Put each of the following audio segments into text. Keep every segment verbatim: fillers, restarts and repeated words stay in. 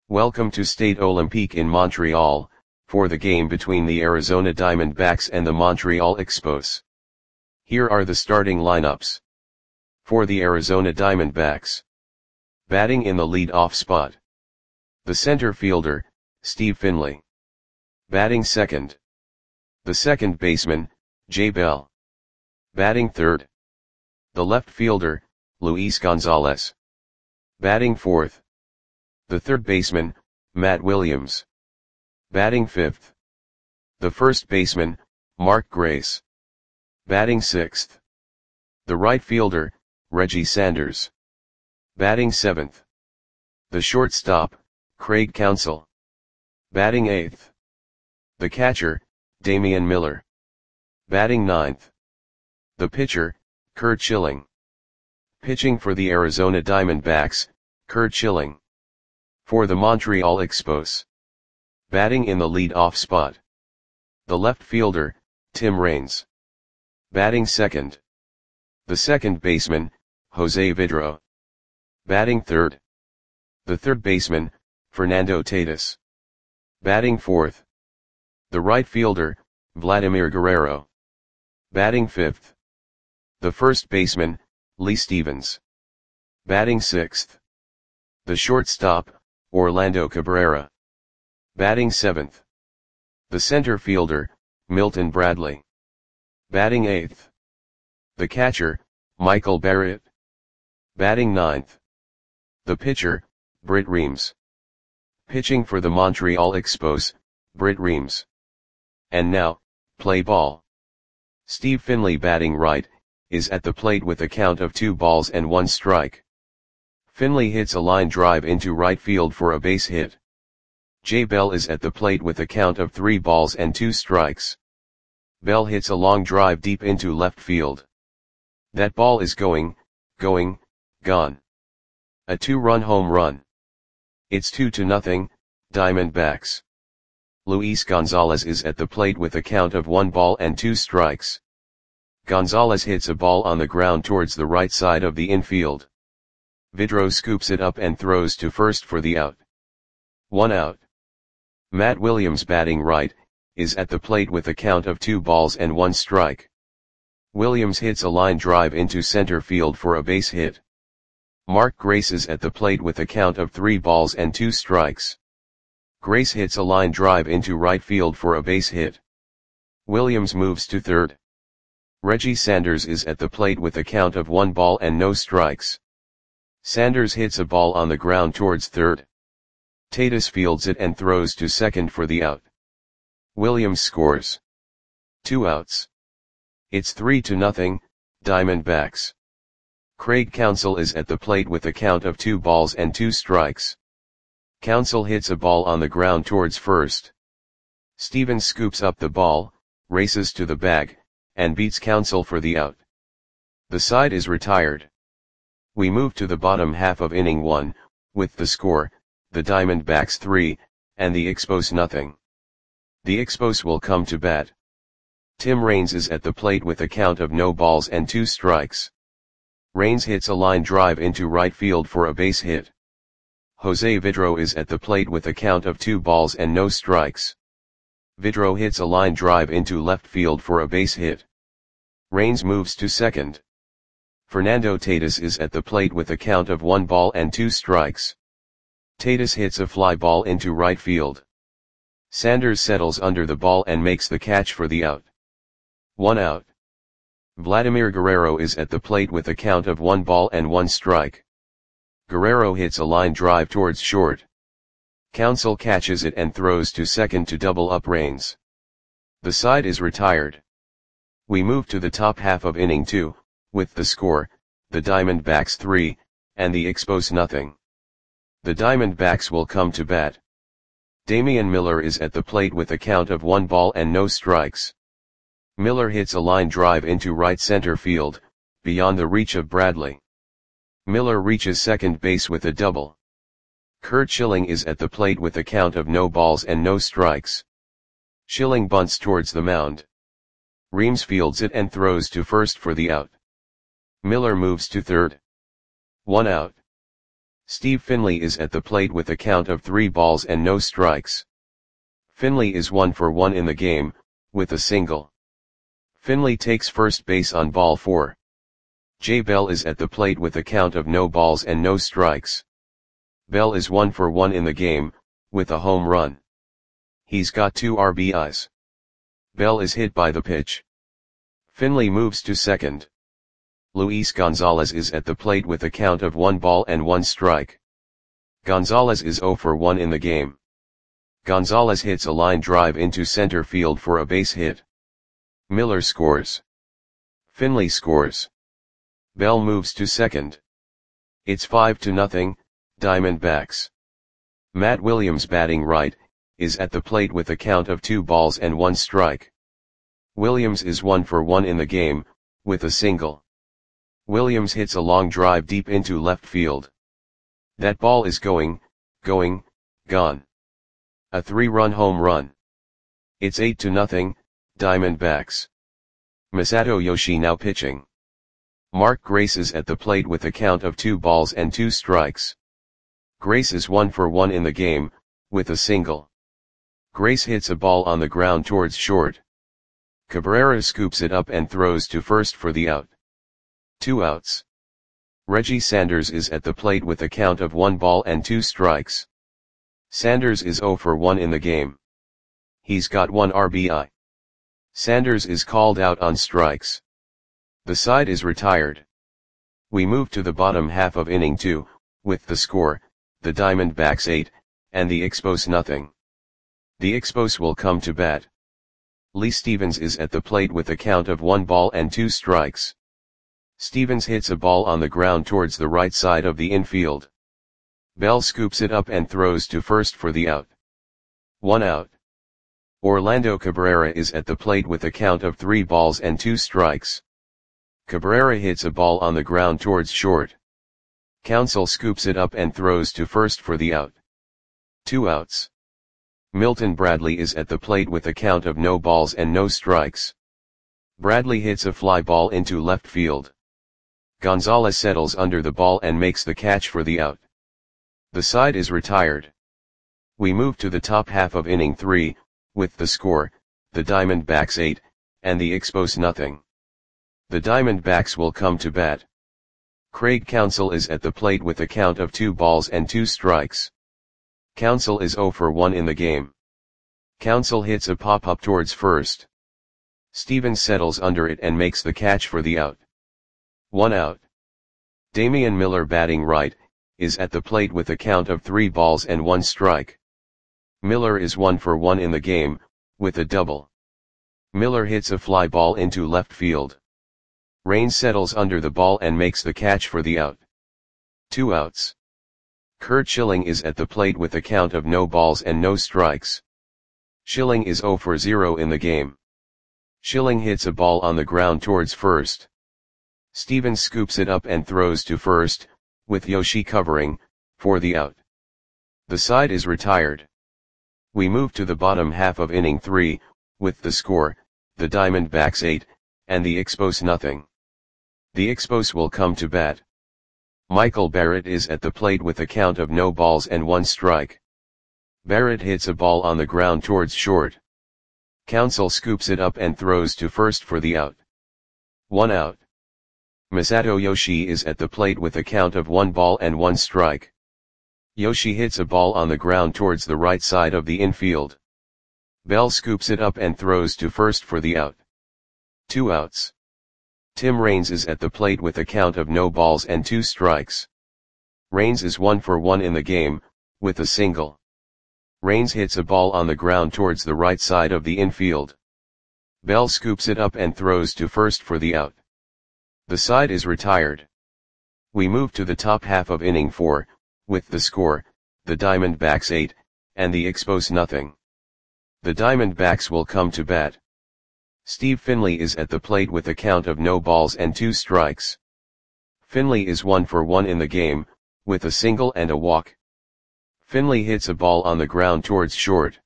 Welcome to Stade Olympique in Montreal, for the game between the Arizona Diamondbacks and the Montreal Expos. Here are the starting lineups. For the Arizona Diamondbacks. Batting in the lead-off spot. The center fielder, Steve Finley. Batting second. The second baseman, Jay Bell. Batting third. The left fielder, Luis Gonzalez. Batting fourth. The third baseman, Matt Williams. Batting fifth. The first baseman, Mark Grace. Batting sixth. The right fielder, Reggie Sanders. Batting seventh. The shortstop, Craig Counsell. Batting eighth. The catcher, Damian Miller. Batting ninth. The pitcher, Curt Schilling. Pitching for the Arizona Diamondbacks, Curt Schilling. For the Montreal Expos. Batting in the lead-off spot. The left fielder, Tim Raines. Batting second. The second baseman, Jose Vidro. Batting third. The third baseman, Fernando Tatis. Batting fourth. The right fielder, Vladimir Guerrero. Batting fifth. The first baseman, Lee Stevens. Batting sixth. The shortstop, Orlando Cabrera. Batting seventh. The center fielder, Milton Bradley. Batting eighth. The catcher, Michael Barrett. Batting ninth. The pitcher, Britt Reams. Pitching for the Montreal Expos, Britt Reams. And now, play ball. Steve Finley, batting right, is at the plate with a count of two balls and one strike. Finley hits a line drive into right field for a base hit. Jay Bell is at the plate with a count of three balls and two strikes. Bell hits a long drive deep into left field. That ball is going, going, gone. A two-run home run. It's two to nothing, Diamondbacks. Luis Gonzalez is at the plate with a count of one ball and two strikes. Gonzalez hits a ball on the ground towards the right side of the infield. Vidro scoops it up and throws to first for the out. One out. Matt Williams, batting right, is at the plate with a count of two balls and one strike. Williams hits a line drive into center field for a base hit. Mark Grace is at the plate with a count of three balls and two strikes. Grace hits a line drive into right field for a base hit. Williams moves to third. Reggie Sanders is at the plate with a count of one ball and no strikes. Sanders hits a ball on the ground towards third. Tatis fields it and throws to second for the out. Williams scores. Two outs. It's three to nothing, Diamondbacks. Craig Counsell is at the plate with a count of two balls and two strikes. Counsell hits a ball on the ground towards first. Stevens scoops up the ball, races to the bag, and beats Counsell for the out. The side is retired. We move to the bottom half of inning one, with the score, the Diamondbacks three, and the Expos nothing. The Expos will come to bat. Tim Raines is at the plate with a count of no balls and two strikes. Raines hits a line drive into right field for a base hit. Jose Vidro is at the plate with a count of two balls and no strikes. Vidro hits a line drive into left field for a base hit. Raines moves to second. Fernando Tatis is at the plate with a count of one ball and two strikes. Tatis hits a fly ball into right field. Sanders settles under the ball and makes the catch for the out. One out. Vladimir Guerrero is at the plate with a count of one ball and one strike. Guerrero hits a line drive towards short. Counsell catches it and throws to second to double up Raines. The side is retired. We move to the top half of inning two, with the score, the Diamondbacks three, and the Expos nothing. The Diamondbacks will come to bat. Damian Miller is at the plate with a count of one ball and no strikes. Miller hits a line drive into right center field, beyond the reach of Bradley. Miller reaches second base with a double. Curt Schilling is at the plate with a count of no balls and no strikes. Schilling bunts towards the mound. Reams fields it and throws to first for the out. Miller moves to third. One out. Steve Finley is at the plate with a count of three balls and no strikes. Finley is one for one in the game, with a single. Finley takes first base on ball four. Jay Bell is at the plate with a count of no balls and no strikes. Bell is one for one in the game, with a home run. He's got two R B Is. Bell is hit by the pitch. Finley moves to second. Luis Gonzalez is at the plate with a count of one ball and one strike. Gonzalez is zero for one in the game. Gonzalez hits a line drive into center field for a base hit. Miller scores. Finley scores. Bell moves to second. It's five to nothing, Diamondbacks. Matt Williams, batting right, is at the plate with a count of two balls and one strike. Williams is one for one in the game, with a single. Williams hits a long drive deep into left field. That ball is going, going, gone. A three-run home run. It's eight to nothing, Diamondbacks. Masato Yoshi now pitching. Mark Grace is at the plate with a count of two balls and two strikes. Grace is one for one in the game, with a single. Grace hits a ball on the ground towards short. Cabrera scoops it up and throws to first for the out. Two outs. Reggie Sanders is at the plate with a count of one ball and two strikes. Sanders is zero for one in the game. He's got one R B I. Sanders is called out on strikes. The side is retired. We move to the bottom half of inning two, with the score, the Diamondbacks eight, and the Expos nothing. The Expos will come to bat. Lee Stevens is at the plate with a count of one ball and two strikes. Stevens hits a ball on the ground towards the right side of the infield. Bell scoops it up and throws to first for the out. One out. Orlando Cabrera is at the plate with a count of three balls and two strikes. Cabrera hits a ball on the ground towards short. Counsell scoops it up and throws to first for the out. Two outs. Milton Bradley is at the plate with a count of no balls and no strikes. Bradley hits a fly ball into left field. Gonzalez settles under the ball and makes the catch for the out. The side is retired. We move to the top half of inning three, with the score, the Diamondbacks eight, and the Expos nothing. The Diamondbacks will come to bat. Craig Counsell is at the plate with a count of two balls and two strikes. Counsell is zero for one in the game. Counsell hits a pop-up towards first. Stevens settles under it and makes the catch for the out. One out. Damian Miller, batting right, is at the plate with a count of three balls and one strike. Miller is one for one in the game, with a double. Miller hits a fly ball into left field. Raines settles under the ball and makes the catch for the out. Two outs. Curt Schilling is at the plate with a count of no balls and no strikes. Schilling is zero for zero in the game. Schilling hits a ball on the ground towards first. Stevens scoops it up and throws to first, with Yoshi covering, for the out. The side is retired. We move to the bottom half of inning three, with the score, the Diamondbacks eight, and the Expos nothing. The Expos will come to bat. Michael Barrett is at the plate with a count of no balls and one strike. Barrett hits a ball on the ground towards short. Counsell scoops it up and throws to first for the out. One out. Masato Yoshi is at the plate with a count of one ball and one strike. Yoshi hits a ball on the ground towards the right side of the infield. Bell scoops it up and throws to first for the out. Two outs. Tim Raines is at the plate with a count of no balls and two strikes. Raines is one for one in the game, with a single. Raines hits a ball on the ground towards the right side of the infield. Bell scoops it up and throws to first for the out. The side is retired. We move to the top half of inning four, with the score, the Diamondbacks eight, and the Expos nothing. The Diamondbacks will come to bat. Steve Finley is at the plate with a count of no balls and two strikes. Finley is one for one in the game, with a single and a walk. Finley hits a ball on the ground towards short.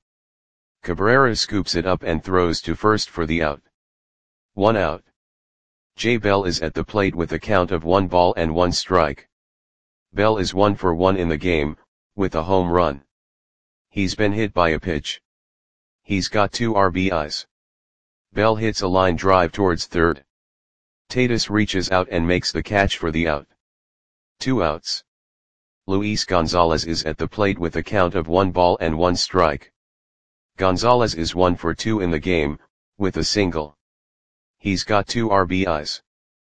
Cabrera scoops it up and throws to first for the out. One out. Jay Bell is at the plate with a count of one ball and one strike. Bell is one for one in the game, with a home run. He's been hit by a pitch. He's got two R B Is. Bell hits a line drive towards third. Tatis reaches out and makes the catch for the out. Two outs. Luis Gonzalez is at the plate with a count of one ball and one strike. Gonzalez is one for two in the game, with a single. He's got two R B Is.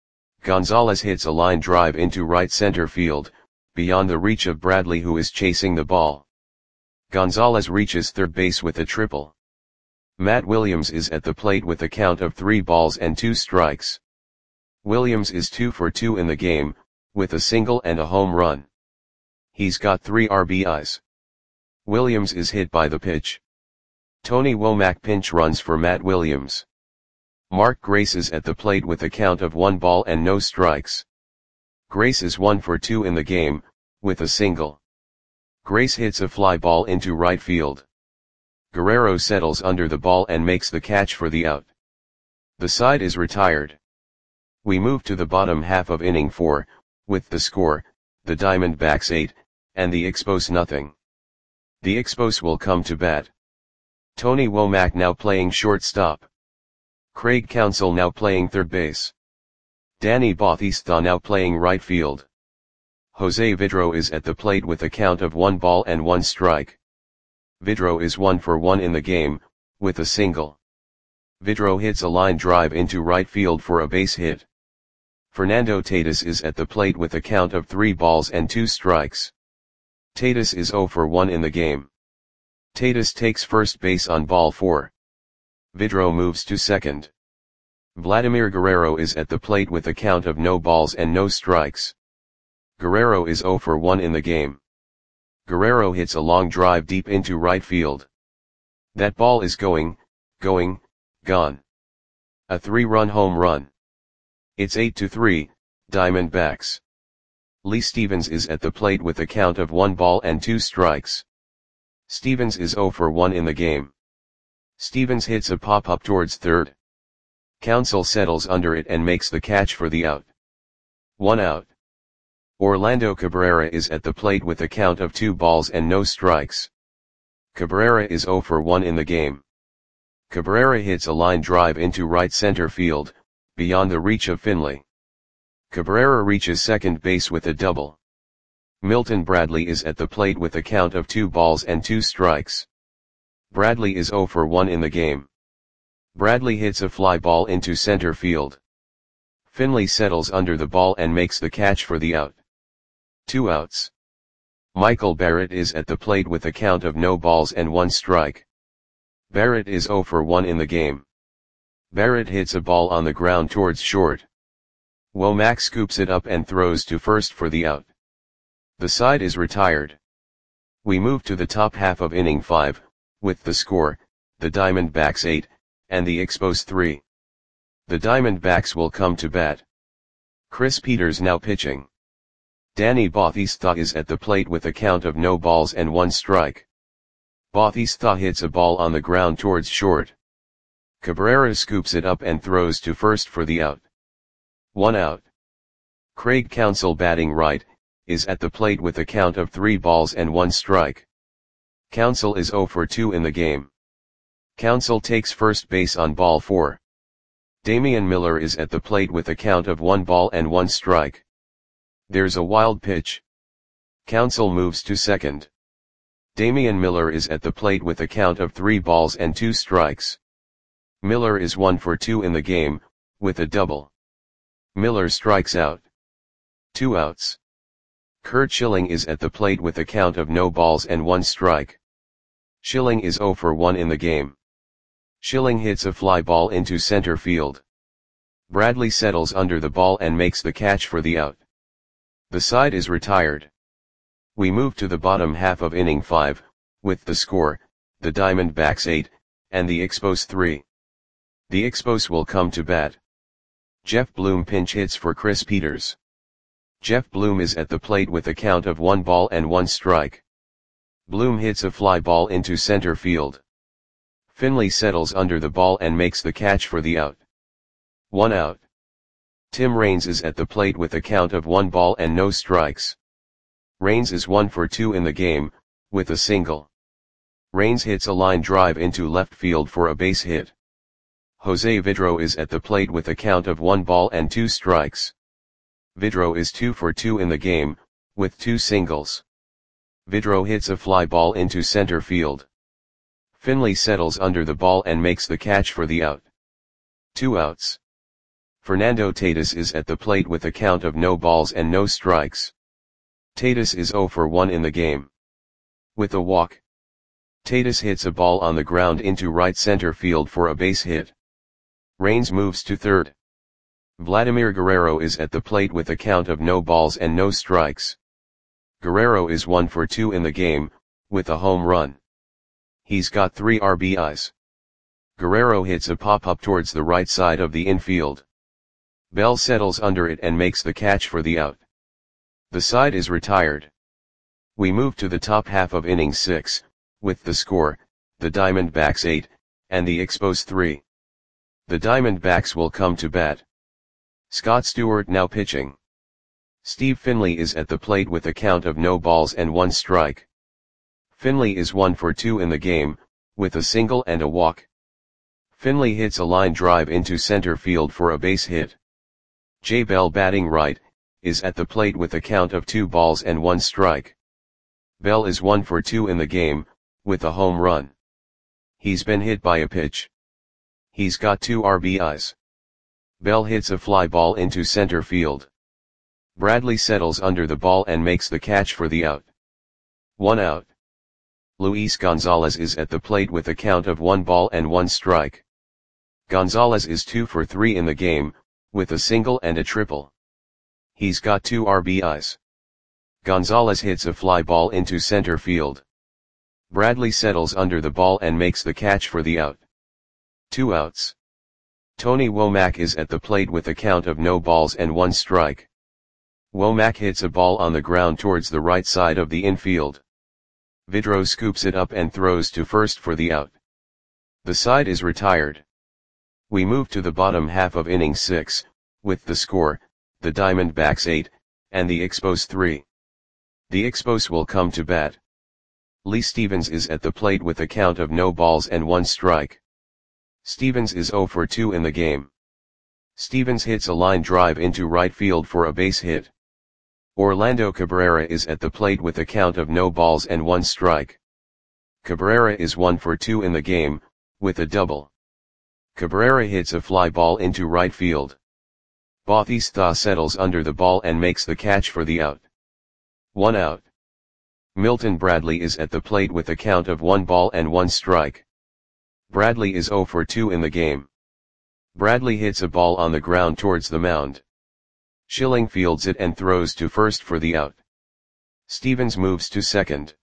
Gonzalez hits a line drive into right center field, beyond the reach of Bradley, who is chasing the ball. Gonzalez reaches third base with a triple. Matt Williams is at the plate with a count of three balls and two strikes. Williams is two for two in the game, with a single and a home run. He's got three R B Is. Williams is hit by the pitch. Tony Womack pinch runs for Matt Williams. Mark Grace is at the plate with a count of one ball and no strikes. Grace is one for two in the game, with a single. Grace hits a fly ball into right field. Guerrero settles under the ball and makes the catch for the out. The side is retired. We move to the bottom half of inning four, with the score, the Diamondbacks eight, and the Expos nothing. The Expos will come to bat. Tony Womack now playing shortstop. Craig Counsell now playing third base. Danny Bautista now playing right field. Jose Vidro is at the plate with a count of one ball and one strike. Vidro is one for one in the game, with a single. Vidro hits a line drive into right field for a base hit. Fernando Tatis is at the plate with a count of three balls and two strikes. Tatis is zero for one in the game. Tatis takes first base on ball four. Vidro moves to second. Vladimir Guerrero is at the plate with a count of no balls and no strikes. Guerrero is zero for one in the game. Guerrero hits a long drive deep into right field. That ball is going, going, gone. A three-run home run. It's eight to three, Diamondbacks. Lee Stevens is at the plate with a count of one ball and two strikes. Stevens is zero for one in the game. Stevens hits a pop-up towards third. Counsell settles under it and makes the catch for the out. One out. Orlando Cabrera is at the plate with a count of two balls and no strikes. Cabrera is zero for one in the game. Cabrera hits a line drive into right center field, beyond the reach of Finley. Cabrera reaches second base with a double. Milton Bradley is at the plate with a count of two balls and two strikes. Bradley is zero for one in the game. Bradley hits a fly ball into center field. Finley settles under the ball and makes the catch for the out. Two outs. Michael Barrett is at the plate with a count of no balls and one strike. Barrett is zero for one in the game. Barrett hits a ball on the ground towards short. Womack scoops it up and throws to first for the out. The side is retired. We move to the top half of inning five, with the score, the Diamondbacks eight, and the Expos three. The Diamondbacks will come to bat. Chris Peters now pitching. Danny Bautista is at the plate with a count of no balls and one strike. Bautista hits a ball on the ground towards short. Cabrera scoops it up and throws to first for the out. One out. Craig Counsell batting right, is at the plate with a count of three balls and one strike. Counsell is zero for two in the game. Counsell takes first base on ball four. Damian Miller is at the plate with a count of one ball and one strike. There's a wild pitch. Counsell moves to second. Damian Miller is at the plate with a count of three balls and two strikes. Miller is one for two in the game, with a double. Miller strikes out. Two outs. Curt Schilling is at the plate with a count of no balls and one strike. Schilling is zero for one in the game. Schilling hits a fly ball into center field. Bradley settles under the ball and makes the catch for the out. The side is retired. We move to the bottom half of inning five, with the score, the Diamondbacks eight, and the Expos three. The Expos will come to bat. Jeff Bloom pinch hits for Chris Peters. Jeff Bloom is at the plate with a count of one ball and one strike. Bloom hits a fly ball into center field. Finley settles under the ball and makes the catch for the out. One out. Tim Raines is at the plate with a count of one ball and no strikes. Raines is one for two in the game, with a single. Raines hits a line drive into left field for a base hit. Jose Vidro is at the plate with a count of one ball and two strikes. Vidro is two for two in the game, with two singles. Vidro hits a fly ball into center field. Finley settles under the ball and makes the catch for the out. Two outs. Fernando Tatis is at the plate with a count of no balls and no strikes. Tatis is zero for one in the game. With a walk. Tatis hits a ball on the ground into right center field for a base hit. Raines moves to third. Vladimir Guerrero is at the plate with a count of no balls and no strikes. Guerrero is one for two in the game, with a home run. He's got three R B Is. Guerrero hits a pop-up towards the right side of the infield. Bell settles under it and makes the catch for the out. The side is retired. We move to the top half of inning six, with the score, the Diamondbacks eight, and the Expos three. The Diamondbacks will come to bat. Scott Stewart now pitching. Steve Finley is at the plate with a count of no balls and one strike. Finley is one for two in the game, with a single and a walk. Finley hits a line drive into center field for a base hit. Jay Bell, batting right, is at the plate with a count of two balls and one strike. Bell is one for two in the game, with a home run. He's been hit by a pitch. He's got two R B Is. Bell hits a fly ball into center field. Bradley settles under the ball and makes the catch for the out. One out. Luis Gonzalez is at the plate with a count of one ball and one strike. Gonzalez is two for three in the game, with a single and a triple. He's got two R B Is. Gonzalez hits a fly ball into center field. Bradley settles under the ball and makes the catch for the out. Two outs. Tony Womack is at the plate with a count of no balls and one strike. Womack hits a ball on the ground towards the right side of the infield. Vidro scoops it up and throws to first for the out. The side is retired. We move to the bottom half of inning six, with the score, the Diamondbacks eight, and the Expos three. The Expos will come to bat. Lee Stevens is at the plate with a count of no balls and one strike. Stevens is zero for two in the game. Stevens hits a line drive into right field for a base hit. Orlando Cabrera is at the plate with a count of no balls and one strike. Cabrera is one for two in the game, with a double. Cabrera hits a fly ball into right field. Bautista settles under the ball and makes the catch for the out. One out. Milton Bradley is at the plate with a count of one ball and one strike. Bradley is zero for two in the game. Bradley hits a ball on the ground towards the mound. Schilling fields it and throws to first for the out. Stevens moves to second.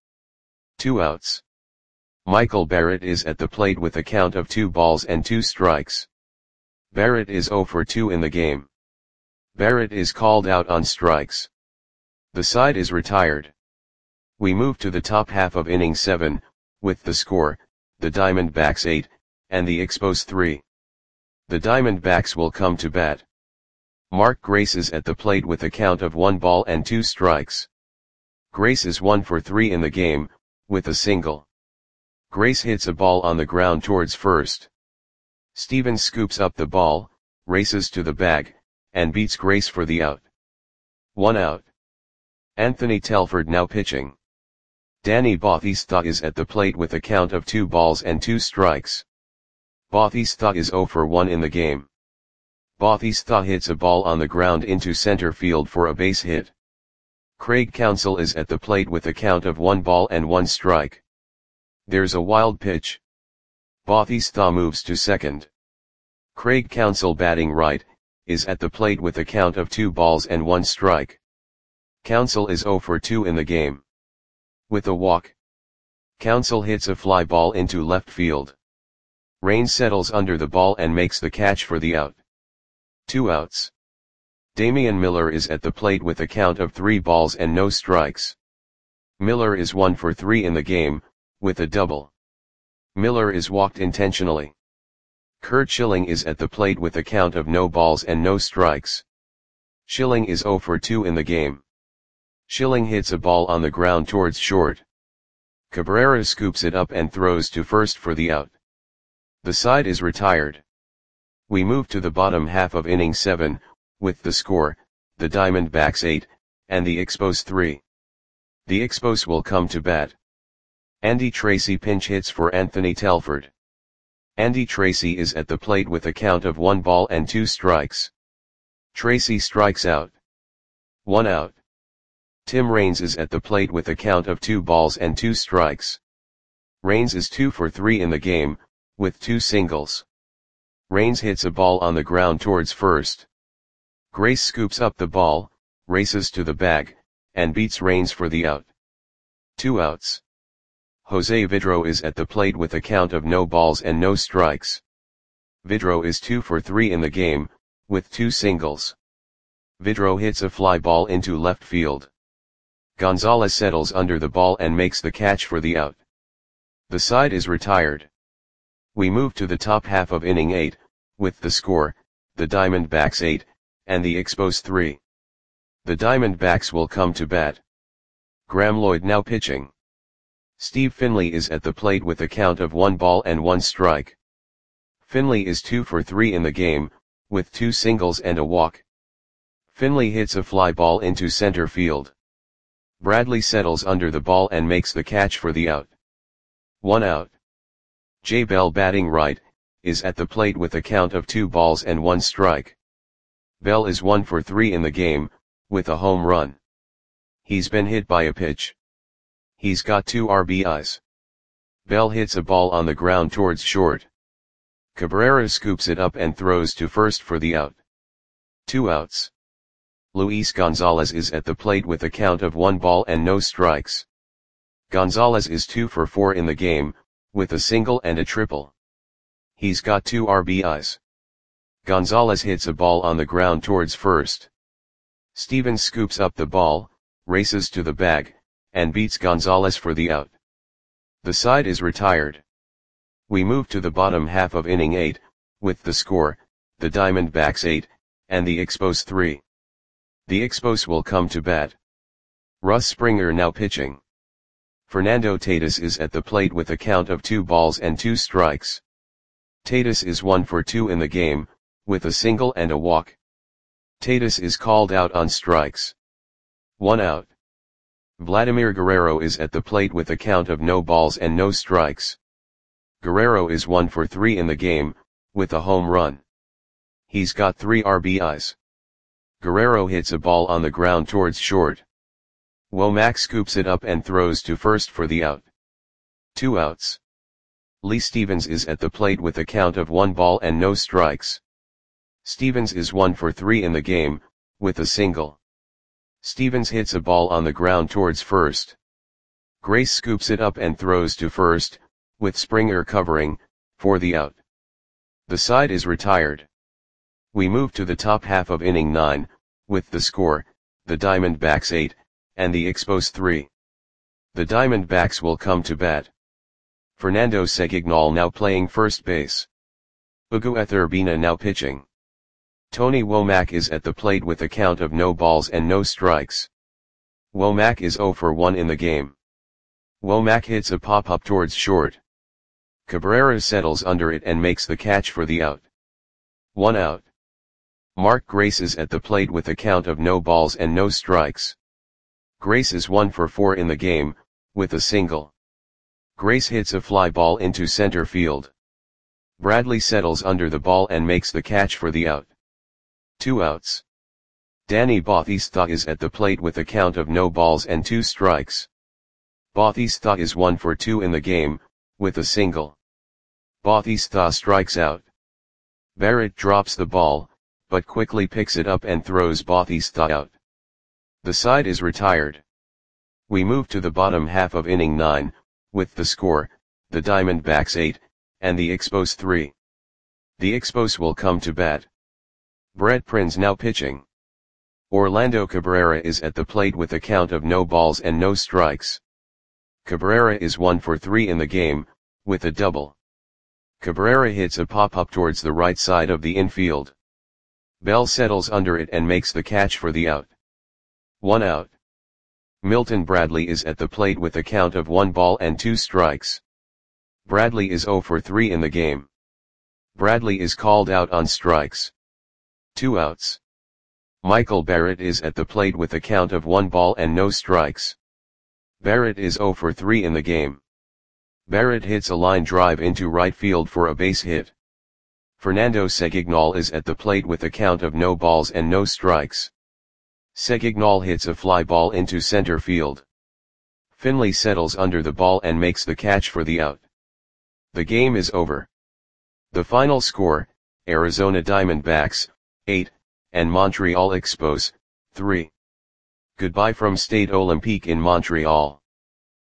Two outs. Michael Barrett is at the plate with a count of two balls and two strikes. Barrett is zero for two in the game. Barrett is called out on strikes. The side is retired. We move to the top half of inning seven, with the score, the Diamondbacks eight, and the Expos three. The Diamondbacks will come to bat. Mark Grace is at the plate with a count of one ball and two strikes. Grace is one for three in the game, with a single. Grace hits a ball on the ground towards first. Stevens scoops up the ball, races to the bag, and beats Grace for the out. One out. Anthony Telford now pitching. Danny Bautista is at the plate with a count of two balls and two strikes. Bautista is zero for one in the game. Bautista hits a ball on the ground into center field for a base hit. Craig Counsell is at the plate with a count of one ball and one strike. There's a wild pitch. Bautista moves to second. Craig Counsell, batting right, is at the plate with a count of two balls and one strike. Counsell is zero for two in the game. With a walk. Counsell hits a fly ball into left field. Raines settles under the ball and makes the catch for the out. Two outs. Damian Miller is at the plate with a count of three balls and no strikes. Miller is one for three in the game, with a double. Miller is walked intentionally. Curt Schilling is at the plate with a count of no balls and no strikes. Schilling is zero for two in the game. Schilling hits a ball on the ground towards short. Cabrera scoops it up and throws to first for the out. The side is retired. We move to the bottom half of inning seven, with the score, the Diamondbacks eight, and the Expos three. The Expos will come to bat. Andy Tracy pinch hits for Anthony Telford. Andy Tracy is at the plate with a count of one ball and two strikes. Tracy strikes out. One out. Tim Raines is at the plate with a count of two balls and two strikes. Raines is two for three in the game, with two singles. Raines hits a ball on the ground towards first. Grace scoops up the ball, races to the bag, and beats Raines for the out. Two outs. Jose Vidro is at the plate with a count of no balls and no strikes. Vidro is two for three in the game, with two singles. Vidro hits a fly ball into left field. Gonzalez settles under the ball and makes the catch for the out. The side is retired. We move to the top half of inning eight, with the score, the Diamondbacks eight, and the Expos three. The Diamondbacks will come to bat. Graeme Lloyd now pitching. Steve Finley is at the plate with a count of one ball and one strike. Finley is two for three in the game, with two singles and a walk. Finley hits a fly ball into center field. Bradley settles under the ball and makes the catch for the out. One out. Jay Bell batting right, is at the plate with a count of two balls and one strike. Bell is one for three in the game, with a home run. He's been hit by a pitch. He's got two R B Is. Bell hits a ball on the ground towards short. Cabrera scoops it up and throws to first for the out. Two outs. Luis Gonzalez is at the plate with a count of one ball and no strikes. Gonzalez is two for four in the game, with a single and a triple. He's got two R B Is. Gonzalez hits a ball on the ground towards first. Stevens scoops up the ball, races to the bag, and beats Gonzalez for the out. The side is retired. We move to the bottom half of inning eight, with the score, the Diamondbacks eight, and the Expos three. The Expos will come to bat. Russ Springer now pitching. Fernando Tatis is at the plate with a count of two balls and two strikes. Tatis is one for two in the game, with a single and a walk. Tatis is called out on strikes. One out. Vladimir Guerrero is at the plate with a count of no balls and no strikes. Guerrero is one for three in the game, with a home run. He's got three R B Is. Guerrero hits a ball on the ground towards short. Womack scoops it up and throws to first for the out. Two outs. Lee Stevens is at the plate with a count of one ball and no strikes. Stevens is one for three in the game, with a single. Stevens hits a ball on the ground towards first. Grace scoops it up and throws to first, with Springer covering, for the out. The side is retired. We move to the top half of inning nine, with the score, the Diamondbacks eight, and the Expos three. The Diamondbacks will come to bat. Fernando Segignal now playing first base. Ugo Etherbina now pitching. Tony Womack is at the plate with a count of no balls and no strikes. Womack is zero for one in the game. Womack hits a pop-up towards short. Cabrera settles under it and makes the catch for the out. One out. Mark Grace is at the plate with a count of no balls and no strikes. Grace is one for four in the game, with a single. Grace hits a fly ball into center field. Bradley settles under the ball and makes the catch for the out. Two outs. Danny Bautista is at the plate with a count of no balls and two strikes. Bautista is one for two in the game, with a single. Bautista strikes out. Barrett drops the ball, but quickly picks it up and throws Bautista out. The side is retired. We move to the bottom half of inning nine, with the score, the Diamondbacks eight, and the Expos three. The Expos will come to bat. Brett Prinz now pitching. Orlando Cabrera is at the plate with a count of no balls and no strikes. Cabrera is one for three in the game, with a double. Cabrera hits a pop-up towards the right side of the infield. Bell settles under it and makes the catch for the out. One out. Milton Bradley is at the plate with a count of one ball and two strikes. Bradley is zero for three in the game. Bradley is called out on strikes. Two outs. Michael Barrett is at the plate with a count of one ball and no strikes. Barrett is zero for three in the game. Barrett hits a line drive into right field for a base hit. Fernando Segignal is at the plate with a count of no balls and no strikes. Segignal hits a fly ball into center field. Finley settles under the ball and makes the catch for the out. The game is over. The final score, Arizona Diamondbacks, eight, and Montreal Expos, three. Goodbye from Stade Olympique in Montreal.